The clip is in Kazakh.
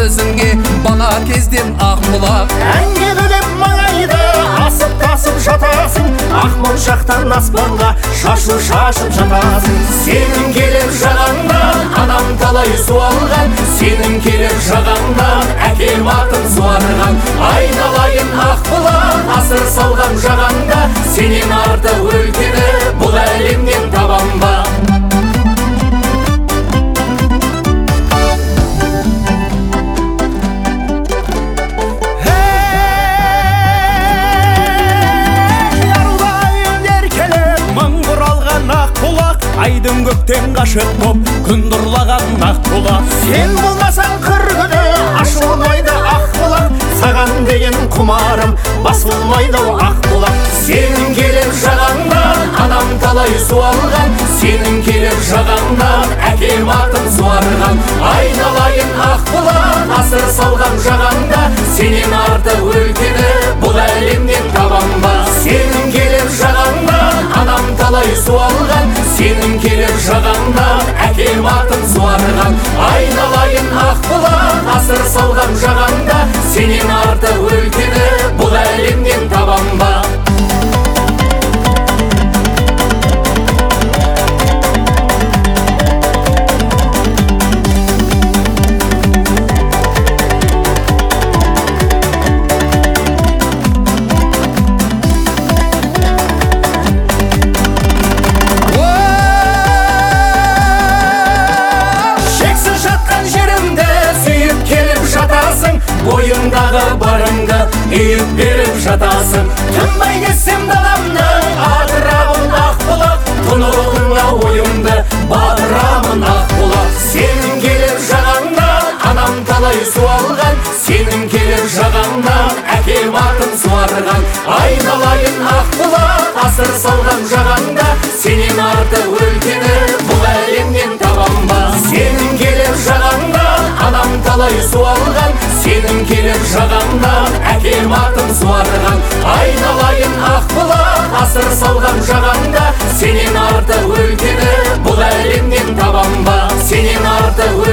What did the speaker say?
өзіңе бала кезден Ақбұлақ. Әнге бөлеп маңайды асып тасып жатасың, ақ моншақтан аспанға шашу шашып жатасың. Сенің келіп жағаңнан анам талай суалған, сенің келіп жағаңнан әкем атын суарған. Айналайын Ақбұлақ, асыр салған жағаңда, сенен артық өлкені бұл әлемнен табам ба? Айдың көктен ғашық боп күн нұрлаған Ақбұлақ. Сен болмасаң қыр күні ашылмайды Ақбұлақ, саған деген құмарым басылмайды Ақбұлақ. Сенің келіп жағаңнан анам талай суалған, сенің келіп жағаңнан әкем атын суарған. Айналайын Ақбұлақ, асыр салған жағаңда, сенен артық өлкені бұл әлемнен табам ба? Сенің келіп жағаңнан анам талай суалған, сенің келіп жағаңнан әкем атын суарған. Айналайын Ақбұлақ, асыр салған жағаңда, сенен артық өлкені бұл әлемнен табам ба? Бойыңдағы барыңды үйіп беріп жатасың. Тынбай кессем даламның атырабын Ақбұлақ, тұнығыңа ойымды батырамын Ақбұлақ. Сенің келіп жағаңнан анам талай суалған, сенің келіп жағаңнан әкем атын суарған. Айналайын Ақбұлақ, асыр салған жағаңда, сенен артық өлкені бұл әлемнен табам ба? Сенің келіп жағаңнан анам талай суалған, сенің келіп жағаңнан әкем атын суарған. Айналайын Ақбұлақ, асыр салған жағаңда, сенен артық өлкені бұл әлемнен табам ба? Сенен артық